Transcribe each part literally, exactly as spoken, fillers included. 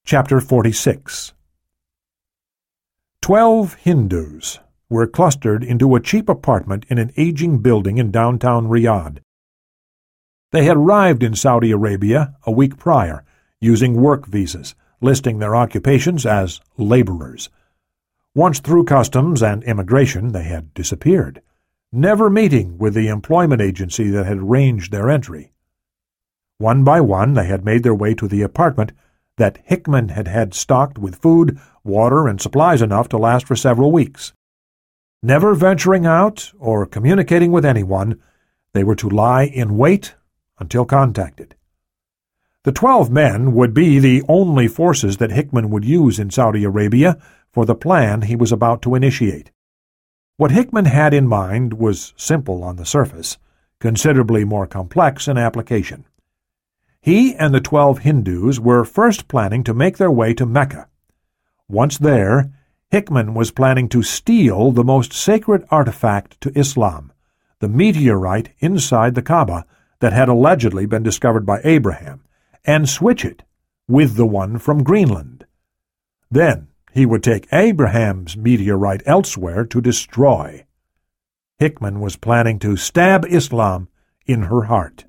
Chapter forty-six. Twelve Hindus were clustered into a cheap apartment in an aging building in downtown Riyadh. They had arrived in Saudi Arabia a week prior, using work visas, listing their occupations as laborers. Once through customs and immigration, they had disappeared, never meeting with the employment agency that had arranged their entry. One by one, they had made their way to the apartment that Hickman had had stocked with food, water, and supplies enough to last for several weeks. Never venturing out or communicating with anyone, they were to lie in wait until contacted. The twelve men would be the only forces that Hickman would use in Saudi Arabia for the plan he was about to initiate. What Hickman had in mind was simple on the surface, considerably more complex in application. He and the twelve Hindus were first planning to make their way to Mecca. Once there, Hickman was planning to steal the most sacred artifact to Islam, the meteorite inside the Kaaba that had allegedly been discovered by Abraham, and switch it with the one from Greenland. Then he would take Abraham's meteorite elsewhere to destroy. Hickman was planning to stab Islam in her heart.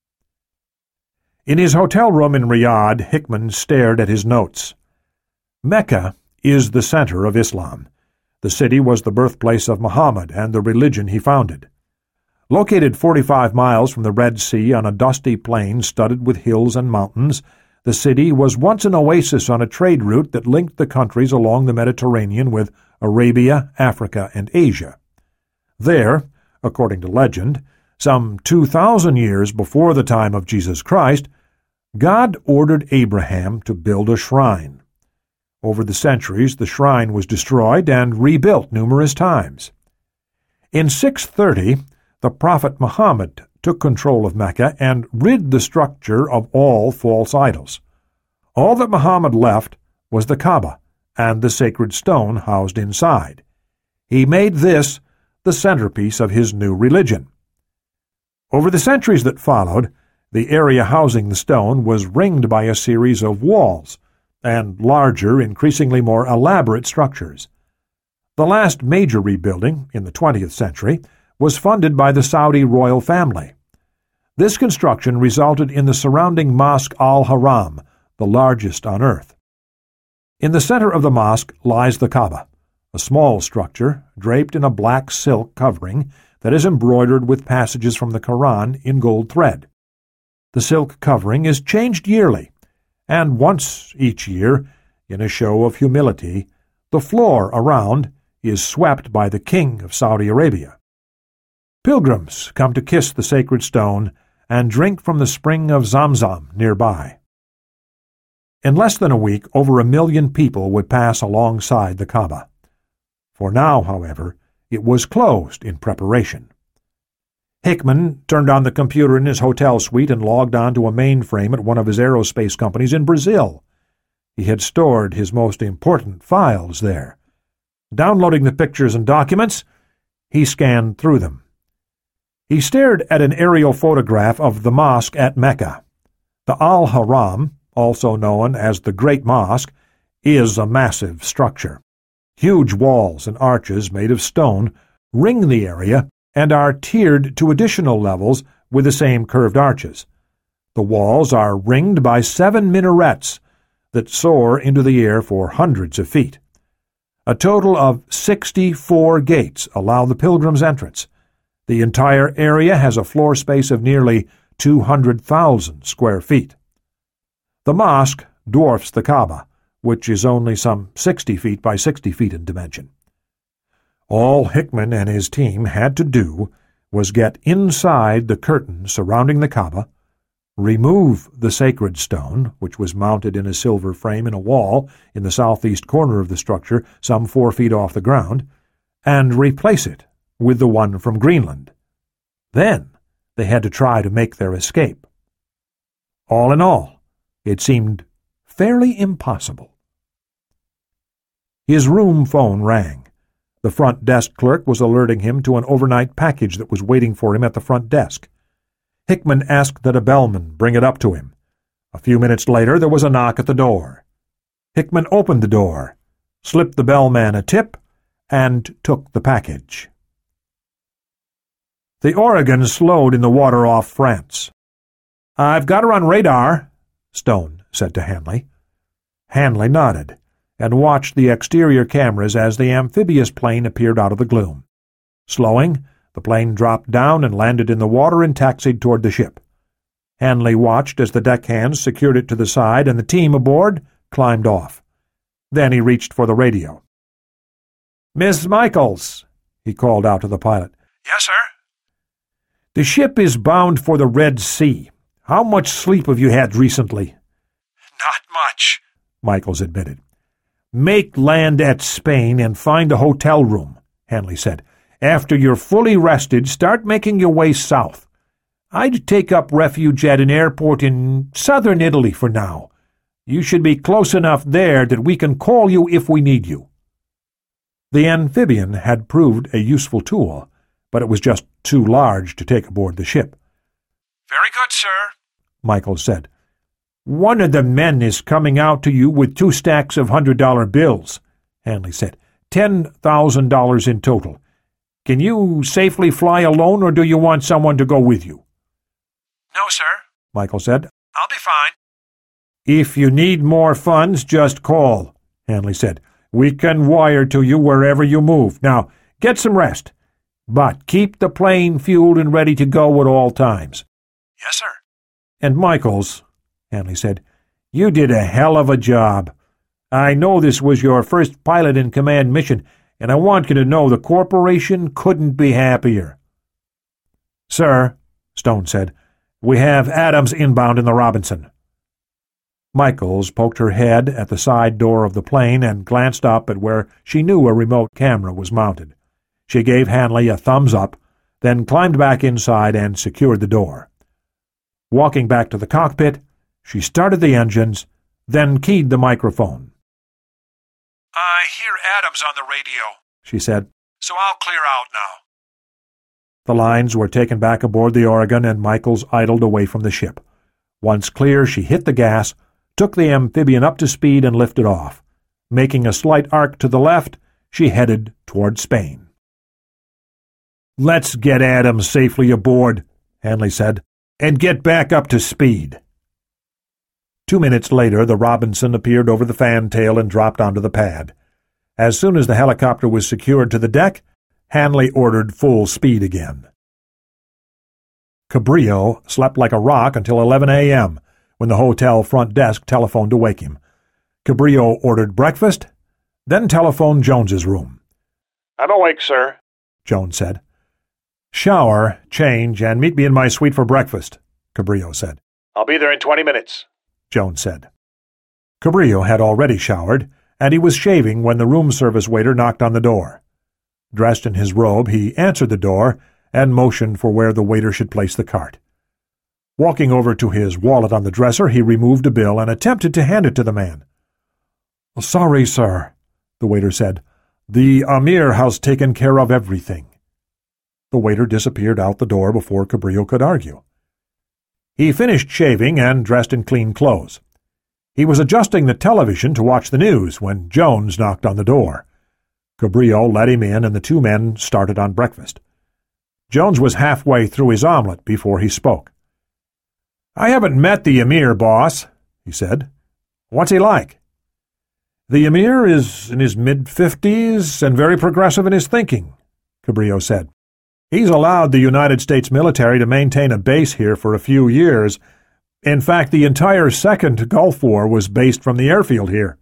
In his hotel room in Riyadh, Hickman stared at his notes. Mecca is the center of Islam. The city was the birthplace of Muhammad and the religion he founded. Located forty-five miles from the Red Sea on a dusty plain studded with hills and mountains, the city was once an oasis on a trade route that linked the countries along the Mediterranean with Arabia, Africa, and Asia. There, according to legend, some two thousand years before the time of Jesus Christ, God ordered Abraham to build a shrine. Over the centuries, the shrine was destroyed and rebuilt numerous times. In six thirty, the Prophet Muhammad took control of Mecca and rid the structure of all false idols. All that Muhammad left was the Kaaba and the sacred stone housed inside. He made this the centerpiece of his new religion. Over the centuries that followed, the area housing the stone was ringed by a series of walls and larger, increasingly more elaborate structures. The last major rebuilding, in the twentieth century, was funded by the Saudi royal family. This construction resulted in the surrounding Mosque al-Haram, the largest on earth. In the center of the mosque lies the Kaaba, a small structure draped in a black silk covering that is embroidered with passages from the Quran in gold thread. The silk covering is changed yearly, and once each year, in a show of humility, the floor around is swept by the king of Saudi Arabia. Pilgrims come to kiss the sacred stone and drink from the spring of Zamzam nearby. In less than a week, over a million people would pass alongside the Kaaba. For now, however, it was closed in preparation. Hickman turned on the computer in his hotel suite and logged on to a mainframe at one of his aerospace companies in Brazil. He had stored his most important files there. Downloading the pictures and documents, he scanned through them. He stared at an aerial photograph of the mosque at Mecca. The Al-Haram, also known as the Great Mosque, is a massive structure. Huge walls and arches made of stone ring the area and are tiered to additional levels with the same curved arches. The walls are ringed by seven minarets that soar into the air for hundreds of feet. A total of sixty-four gates allow the pilgrims' entrance. The entire area has a floor space of nearly two hundred thousand square feet. The mosque dwarfs the Kaaba, which is only some sixty feet by sixty feet in dimension. All Hickman and his team had to do was get inside the curtain surrounding the Kaaba, remove the sacred stone, which was mounted in a silver frame in a wall in the southeast corner of the structure some four feet off the ground, and replace it with the one from Greenland. Then they had to try to make their escape. All in all, it seemed fairly impossible. His room phone rang. The front desk clerk was alerting him to an overnight package that was waiting for him at the front desk. Hickman asked that a bellman bring it up to him. A few minutes later there was a knock at the door. Hickman opened the door, slipped the bellman a tip, and took the package. The Oregon slowed in the water off France. "I've got her on radar," Stone said to Hanley. Hanley nodded and watched the exterior cameras as the amphibious plane appeared out of the gloom. Slowing, the plane dropped down and landed in the water and taxied toward the ship. Hanley watched as the deckhands secured it to the side and the team aboard climbed off. Then he reached for the radio. "Miss Michaels," he called out to the pilot. "Yes, sir?" "The ship is bound for the Red Sea. How much sleep have you had recently?" "Not much," Michaels admitted. "Make land at Spain and find a hotel room," Hanley said. "After you're fully rested, start making your way south. I'd take up refuge at an airport in southern Italy for now. You should be close enough there that we can call you if we need you." The amphibian had proved a useful tool, but it was just too large to take aboard the ship. "Very good, sir," Michaels said. "One of the men is coming out to you with two stacks of hundred-dollar bills," Hanley said. Ten thousand dollars in total. Can you safely fly alone, or do you want someone to go with you?" "No, sir," Michaels said. "I'll be fine." "If you need more funds, just call," Hanley said. "We can wire to you wherever you move. Now, get some rest. But keep the plane fueled and ready to go at all times." "Yes, sir." "And Michaels," Hanley said, "you did a hell of a job. I know this was your first pilot-in-command mission, and I want you to know the corporation couldn't be happier." "Sir," Stone said, "we have Adams inbound in the Robinson." Michaels poked her head at the side door of the plane and glanced up at where she knew a remote camera was mounted. She gave Hanley a thumbs up, then climbed back inside and secured the door. Walking back to the cockpit, she started the engines, then keyed the microphone. "I hear Adams on the radio," she said. "So I'll clear out now." The lines were taken back aboard the Oregon, and Michaels idled away from the ship. Once clear, she hit the gas, took the amphibian up to speed, and lifted off. Making a slight arc to the left, she headed toward Spain. "Let's get Adams safely aboard," Hanley said, "and get back up to speed." Two minutes later, the Robinson appeared over the fantail and dropped onto the pad. As soon as the helicopter was secured to the deck, Hanley ordered full speed again. Cabrillo slept like a rock until eleven a m, when the hotel front desk telephoned to wake him. Cabrillo ordered breakfast, then telephoned Jones's room. "I'm awake, sir," Jones said. "Shower, change, and meet me in my suite for breakfast," Cabrillo said. "I'll be there in twenty minutes," Jones said. Cabrillo had already showered, and he was shaving when the room service waiter knocked on the door. Dressed in his robe, he answered the door and motioned for where the waiter should place the cart. Walking over to his wallet on the dresser, he removed a bill and attempted to hand it to the man. "Sorry, sir," the waiter said. "The Amir has taken care of everything." The waiter disappeared out the door before Cabrillo could argue. He finished shaving and dressed in clean clothes. He was adjusting the television to watch the news when Jones knocked on the door. Cabrillo let him in, and the two men started on breakfast. Jones was halfway through his omelet before he spoke. "I haven't met the Emir, boss," he said. "What's he like?" "The Emir is in his mid-fifties and very progressive in his thinking," Cabrillo said. "He's allowed the United States military to maintain a base here for a few years. In fact, the entire Second Gulf War was based from the airfield here."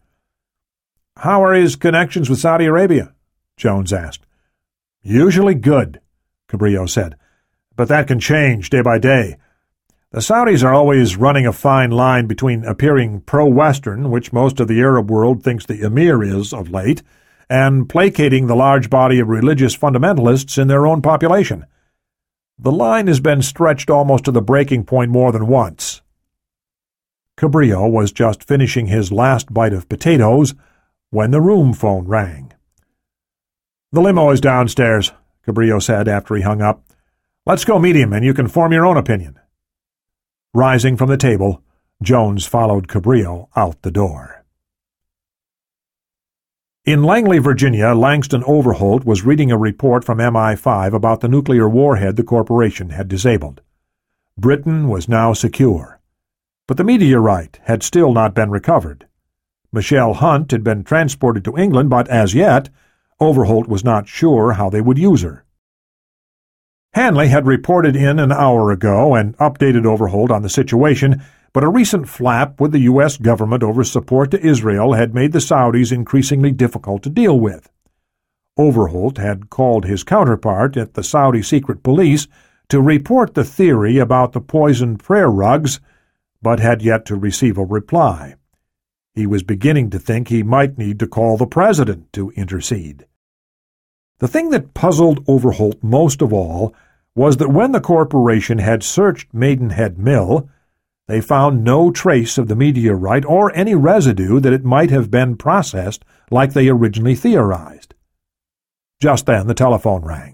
"How are his connections with Saudi Arabia?" Jones asked. "Usually good," Cabrillo said, "but that can change day by day. The Saudis are always running a fine line between appearing pro-Western, which most of the Arab world thinks the Emir is of late, and placating the large body of religious fundamentalists in their own population. The line has been stretched almost to the breaking point more than once." Cabrillo was just finishing his last bite of potatoes when the room phone rang. "The limo is downstairs," Cabrillo said after he hung up. "Let's go meet him, and you can form your own opinion." Rising from the table, Jones followed Cabrillo out the door. In Langley, Virginia, Langston Overholt was reading a report from M I five about the nuclear warhead the corporation had disabled. Britain was now secure. But the meteorite had still not been recovered. Michelle Hunt had been transported to England, but as yet, Overholt was not sure how they would use her. Hanley had reported in an hour ago and updated Overholt on the situation, but a recent flap with the U S government over support to Israel had made the Saudis increasingly difficult to deal with. Overholt had called his counterpart at the Saudi secret police to report the theory about the poisoned prayer rugs, but had yet to receive a reply. He was beginning to think he might need to call the president to intercede. The thing that puzzled Overholt most of all was that when the corporation had searched Maidenhead Mill, they found no trace of the meteorite or any residue that it might have been processed like they originally theorized. Just then the telephone rang.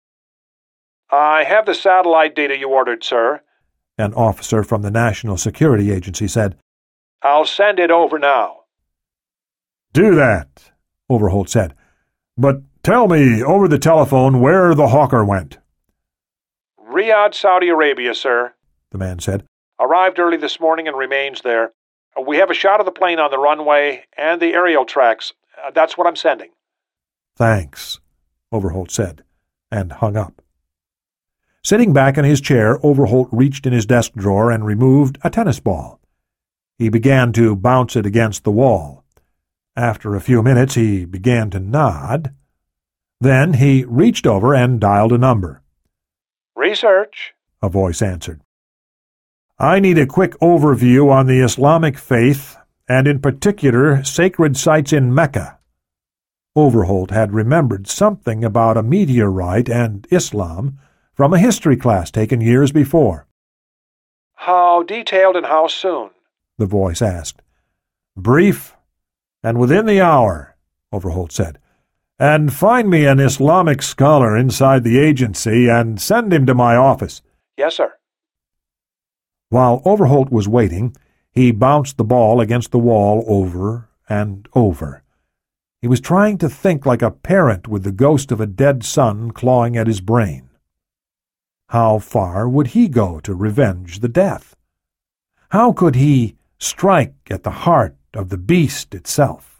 I have the satellite data you ordered, sir, an officer from the National Security Agency said. I'll send it over now. Do that, Overholt said. But tell me over the telephone where the Hawker went. Riyadh, Saudi Arabia, sir, the man said. Arrived early this morning and remains there. We have a shot of the plane on the runway and the aerial tracks. Uh, that's what I'm sending. Thanks, Overholt said, and hung up. Sitting back in his chair, Overholt reached in his desk drawer and removed a tennis ball. He began to bounce it against the wall. After a few minutes he began to nod. Then he reached over and dialed a number. Research, a voice answered. I need a quick overview on the Islamic faith, and in particular sacred sites in Mecca. Overholt had remembered something about a meteorite and Islam from a history class taken years before. How detailed and how soon? The voice asked. Brief, and within the hour, Overholt said. And find me an Islamic scholar inside the agency and send him to my office. Yes, sir. While Overholt was waiting, he bounced the ball against the wall over and over. He was trying to think like a parent with the ghost of a dead son clawing at his brain. How far would he go to revenge the death? How could he strike at the heart of the beast itself?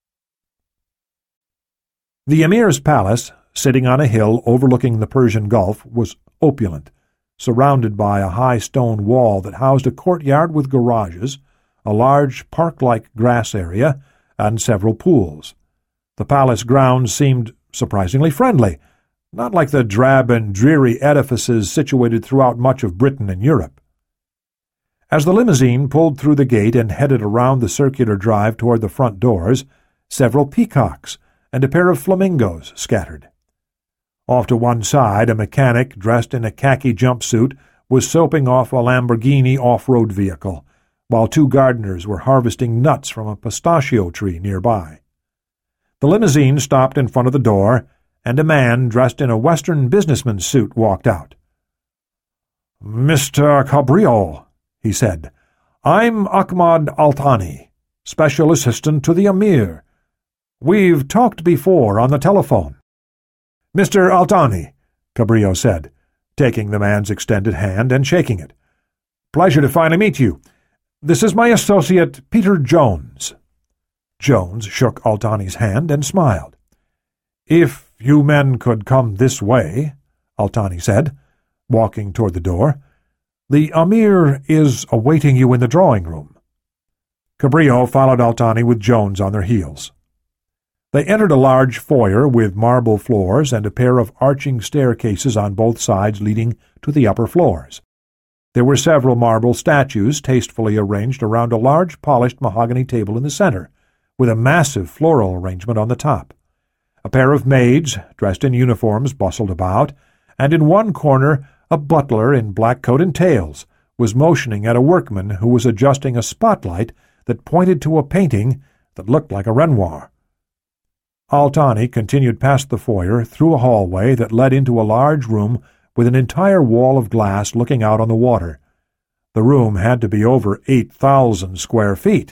The Emir's palace, sitting on a hill overlooking the Persian Gulf, was opulent, surrounded by a high stone wall that housed a courtyard with garages, a large park-like grass area, and several pools. The palace grounds seemed surprisingly friendly, not like the drab and dreary edifices situated throughout much of Britain and Europe. As the limousine pulled through the gate and headed around the circular drive toward the front doors, several peacocks and a pair of flamingos scattered. Off to one side, a mechanic dressed in a khaki jumpsuit was soaping off a Lamborghini off-road vehicle, while two gardeners were harvesting nuts from a pistachio tree nearby. The limousine stopped in front of the door, and a man dressed in a Western businessman's suit walked out. "Mister Cabrillo," he said, "I'm Ahmad Altani, special assistant to the Emir. We've talked before on the telephone." "Mister Altani," Cabrillo said, taking the man's extended hand and shaking it. "Pleasure to finally meet you. This is my associate, Peter Jones." Jones shook Altani's hand and smiled. "If you men could come this way," Altani said, walking toward the door. "The Emir is awaiting you in the drawing-room." Cabrillo followed Altani with Jones on their heels. They entered a large foyer with marble floors and a pair of arching staircases on both sides leading to the upper floors. There were several marble statues tastefully arranged around a large polished mahogany table in the center, with a massive floral arrangement on the top. A pair of maids, dressed in uniforms, bustled about, and in one corner a butler in black coat and tails was motioning at a workman who was adjusting a spotlight that pointed to a painting that looked like a Renoir. Altani continued past the foyer through a hallway that led into a large room with an entire wall of glass looking out on the water. The room had to be over eight thousand square feet,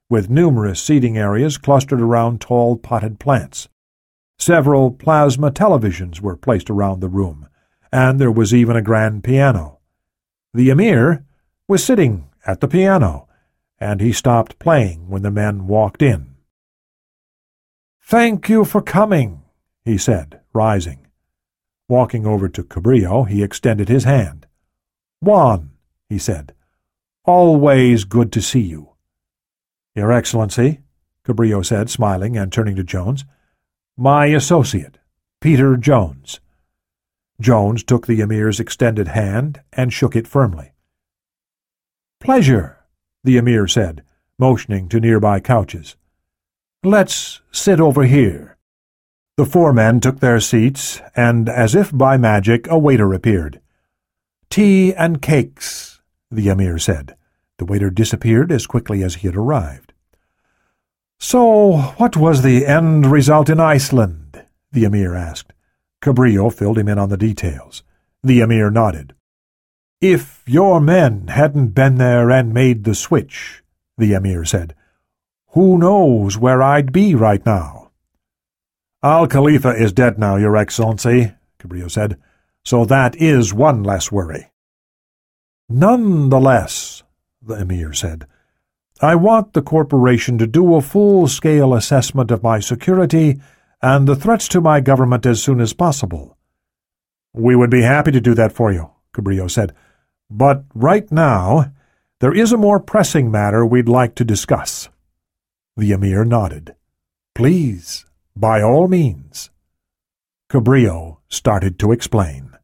with numerous seating areas clustered around tall potted plants. Several plasma televisions were placed around the room, and there was even a grand piano. The emir was sitting at the piano, and he stopped playing when the men walked in. "Thank you for coming," he said, rising. Walking over to Cabrillo, he extended his hand. "Juan," he said, "always good to see you." "Your Excellency," Cabrillo said, smiling and turning to Jones, "my associate, Peter Jones." Jones took the emir's extended hand and shook it firmly. "Pleasure," the emir said, motioning to nearby couches. "Let's sit over here." The four men took their seats, and as if by magic a waiter appeared. "Tea and cakes," the emir said. The waiter disappeared as quickly as he had arrived. "So, what was the end result in Iceland?" the emir asked. Cabrillo filled him in on the details. The emir nodded. "If your men hadn't been there and made the switch," the emir said, "who knows where I'd be right now?" "Al-Khalifa is dead now, Your Excellency," Cabrillo said, "so that is one less worry." "None the less," the emir said, "I want the corporation to do a full-scale assessment of my security and the threats to my government as soon as possible." "We would be happy to do that for you," Cabrillo said, "but right now there is a more pressing matter we'd like to discuss." The emir nodded. "Please, by all means." Cabrillo started to explain.